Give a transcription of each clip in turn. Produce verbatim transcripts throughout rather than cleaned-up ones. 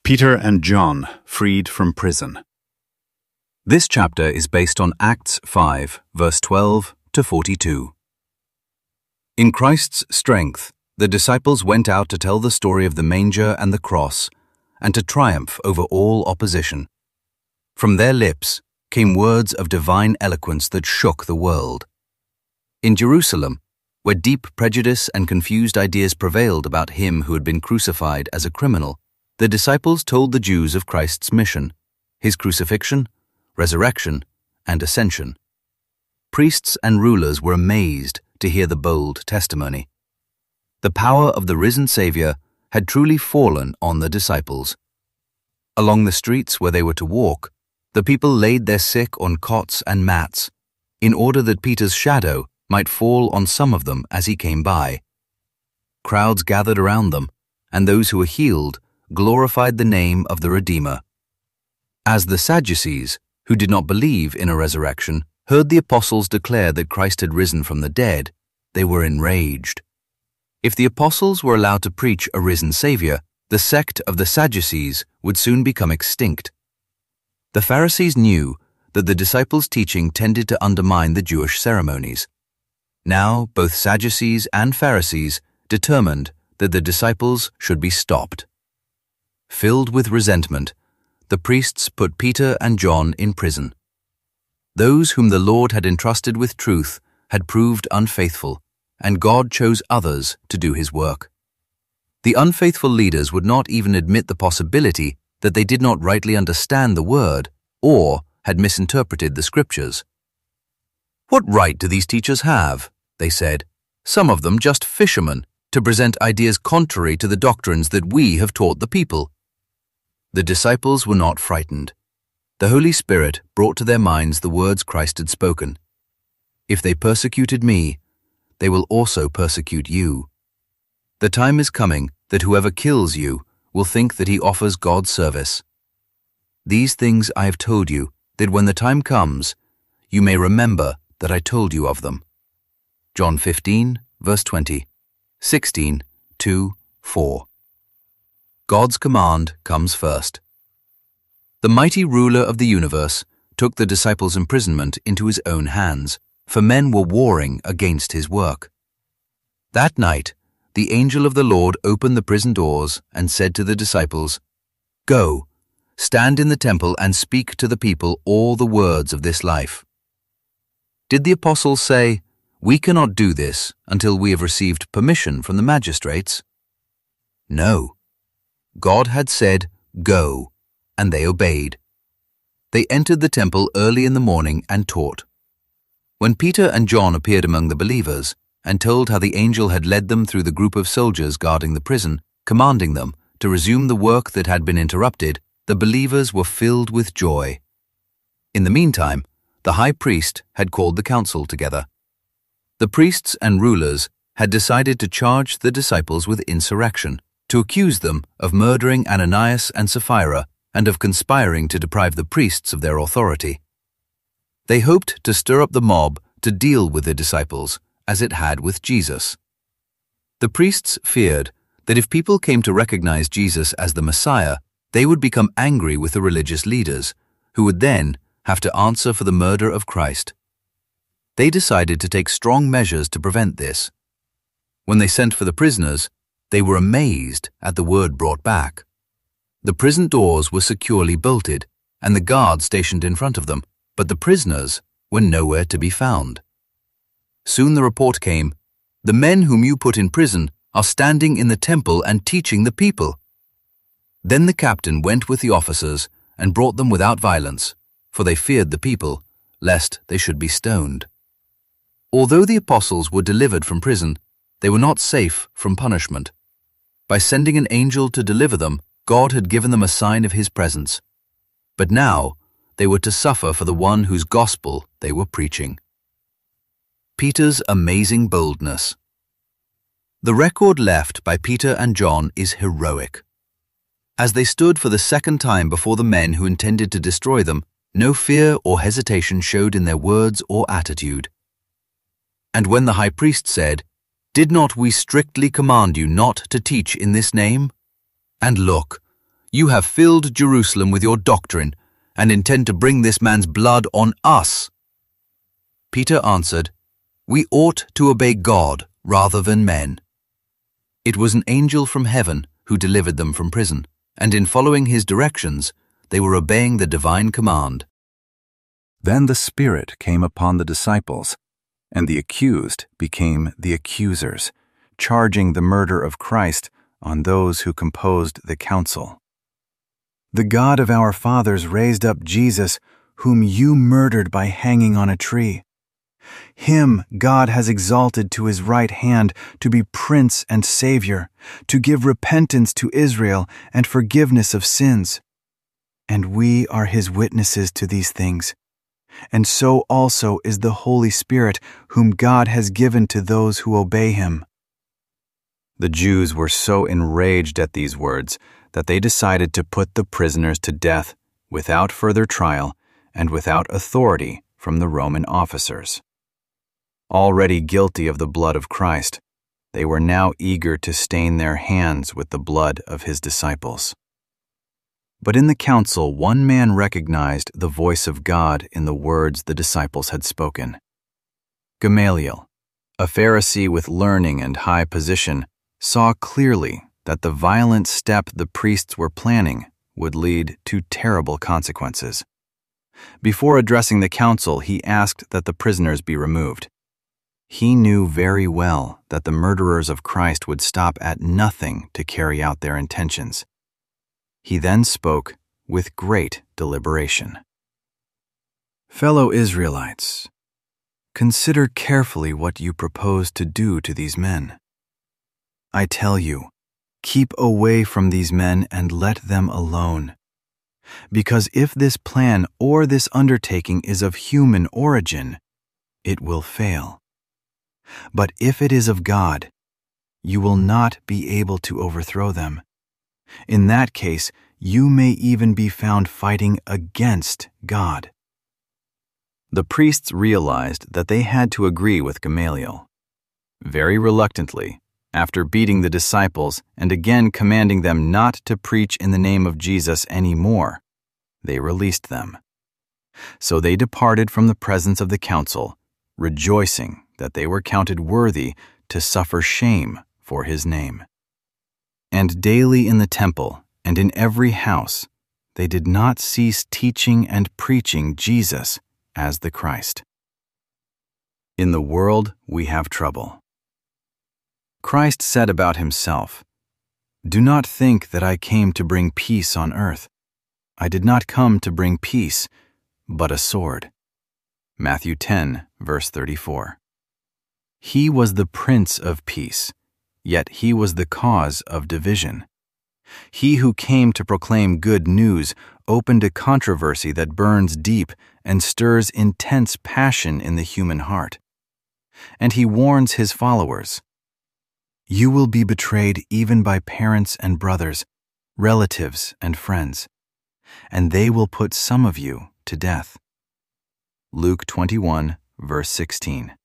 Peter and John freed from prison. This chapter is based on Acts five, verse twelve to forty-two. In Christ's strength, the disciples went out to tell the story of the manger and the cross, and to triumph over all opposition. From their lips came words of divine eloquence that shook the world. In Jerusalem, where deep prejudice and confused ideas prevailed about him who had been crucified as a criminal, the disciples told the Jews of Christ's mission, his crucifixion, resurrection, and ascension. Priests and rulers were amazed to hear the bold testimony. The power of the risen Savior had truly fallen on the disciples. Along the streets where they were to walk, the people laid their sick on cots and mats, in order that Peter's shadow might fall on some of them as he came by. Crowds gathered around them, and those who were healed glorified the name of the Redeemer. As the Sadducees, who did not believe in a resurrection, heard the apostles declare that Christ had risen from the dead, they were enraged. If the apostles were allowed to preach a risen Savior, the sect of the Sadducees would soon become extinct. The Pharisees knew that the disciples' teaching tended to undermine the Jewish ceremonies. Now, both Sadducees and Pharisees determined that the disciples should be stopped. Filled with resentment, the priests put Peter and John in prison. Those whom the Lord had entrusted with truth had proved unfaithful, and God chose others to do his work. The unfaithful leaders would not even admit the possibility that they did not rightly understand the word or had misinterpreted the scriptures. "What right do these teachers have?" they said, "some of them just fishermen, to present ideas contrary to the doctrines that we have taught the people." The disciples were not frightened. The Holy Spirit brought to their minds the words Christ had spoken. "If they persecuted me, they will also persecute you. The time is coming that whoever kills you will think that he offers God service. These things I have told you, that when the time comes, you may remember that I told you of them." John fifteen, verse twenty, sixteen, two, four. God's command comes first. The mighty ruler of the universe took the disciples' imprisonment into his own hands, for men were warring against his work. That night, the angel of the Lord opened the prison doors and said to the disciples, "Go, stand in the temple and speak to the people all the words of this life." Did the apostles say, "We cannot do this until we have received permission from the magistrates"? No. God had said, "Go," and they obeyed. They entered the temple early in the morning and taught. When Peter and John appeared among the believers and told how the angel had led them through the group of soldiers guarding the prison, commanding them to resume the work that had been interrupted, the believers were filled with joy. In the meantime, the high priest had called the council together. The priests and rulers had decided to charge the disciples with insurrection, to accuse them of murdering Ananias and Sapphira and of conspiring to deprive the priests of their authority. They hoped to stir up the mob to deal with the disciples, as it had with Jesus. The priests feared that if people came to recognize Jesus as the Messiah, they would become angry with the religious leaders, who would then have to answer for the murder of Christ. They decided to take strong measures to prevent this. When they sent for the prisoners, they were amazed at the word brought back. The prison doors were securely bolted, and the guards stationed in front of them, but the prisoners were nowhere to be found. Soon the report came, "The men whom you put in prison are standing in the temple and teaching the people." Then the captain went with the officers and brought them without violence, for they feared the people, lest they should be stoned. Although the apostles were delivered from prison, they were not safe from punishment. By sending an angel to deliver them, God had given them a sign of his presence. But now they were to suffer for the one whose gospel they were preaching. Peter's amazing boldness. The record left by Peter and John is heroic. As they stood for the second time before the men who intended to destroy them, no fear or hesitation showed in their words or attitude. And when the high priest said, "Did not we strictly command you not to teach in this name? And look, You have filled Jerusalem with your doctrine and intend to bring this man's blood on us." Peter answered, "We ought to obey God rather than men." It was an angel from heaven who delivered them from prison, and in following his directions, they were obeying the divine command. Then the Spirit came upon the disciples, and the accused became the accusers, charging the murder of Christ on those who composed the council. "The God of our fathers raised up Jesus, whom you murdered by hanging on a tree. Him God has exalted to his right hand to be Prince and Savior, to give repentance to Israel and forgiveness of sins. And we are his witnesses to these things. And so also is the Holy Spirit, whom God has given to those who obey him." The Jews were so enraged at these words that they decided to put the prisoners to death without further trial and without authority from the Roman officers. Already guilty of the blood of Christ, they were now eager to stain their hands with the blood of his disciples. But in the council, one man recognized the voice of God in the words the disciples had spoken. Gamaliel, a Pharisee with learning and high position, saw clearly that the violent step the priests were planning would lead to terrible consequences. Before addressing the council, he asked that the prisoners be removed. He knew very well that the murderers of Christ would stop at nothing to carry out their intentions. He then spoke with great deliberation. "Fellow Israelites, consider carefully what you propose to do to these men. I tell you, keep away from these men and let them alone. Because if this plan or this undertaking is of human origin, it will fail. But if it is of God, you will not be able to overthrow them. In that case, you may even be found fighting against God." The priests realized that they had to agree with Gamaliel. Very reluctantly, after beating the disciples and again commanding them not to preach in the name of Jesus any more, they released them. So they departed from the presence of the council, rejoicing that they were counted worthy to suffer shame for his name. And daily in the temple and in every house, they did not cease teaching and preaching Jesus as the Christ. In the world we have trouble. Christ said about himself, "Do not think that I came to bring peace on earth. I did not come to bring peace, but a sword." Matthew ten, verse thirty-four. He was the Prince of Peace, yet he was the cause of division. He who came to proclaim good news opened a controversy that burns deep and stirs intense passion in the human heart. And he warns his followers, "You will be betrayed even by parents and brothers, relatives and friends, and they will put some of you to death." Luke twenty-one, verse sixteen.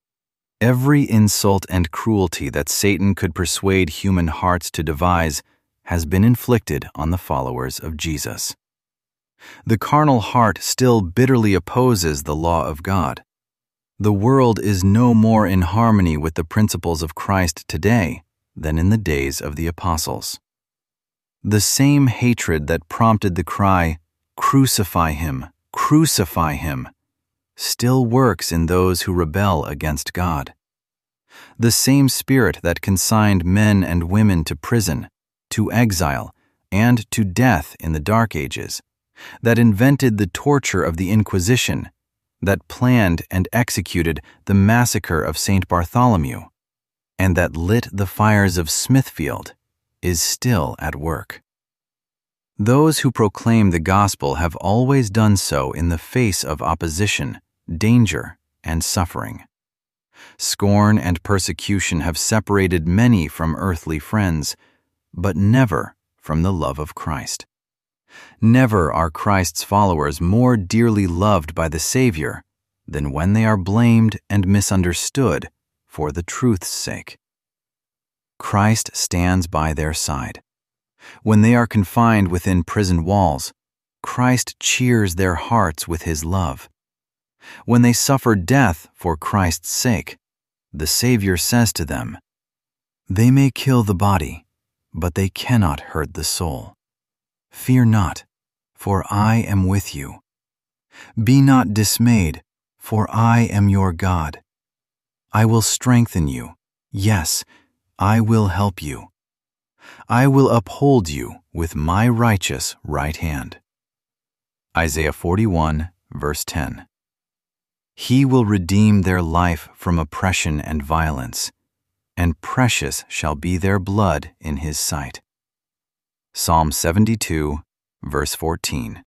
Every insult and cruelty that Satan could persuade human hearts to devise has been inflicted on the followers of Jesus. The carnal heart still bitterly opposes the law of God. The world is no more in harmony with the principles of Christ today than in the days of the apostles. The same hatred that prompted the cry, "Crucify him, crucify him," still works in those who rebel against God. The same spirit that consigned men and women to prison, to exile, and to death in the Dark Ages, that invented the torture of the Inquisition, that planned and executed the massacre of Saint Bartholomew, and that lit the fires of Smithfield, is still at work. Those who proclaim the gospel have always done so in the face of opposition, danger, and suffering. Scorn and persecution have separated many from earthly friends, but never from the love of Christ. Never are Christ's followers more dearly loved by the Savior than when they are blamed and misunderstood for the truth's sake. Christ stands by their side. When they are confined within prison walls, Christ cheers their hearts with his love. When they suffer death for Christ's sake, the Savior says to them, "They may kill the body, but they cannot hurt the soul. Fear not, for I am with you. Be not dismayed, for I am your God. I will strengthen you. Yes, I will help you. I will uphold you with my righteous right hand." Isaiah forty-one, verse ten. He will redeem their life from oppression and violence, and precious shall be their blood in his sight. Psalm seventy-two, verse fourteen.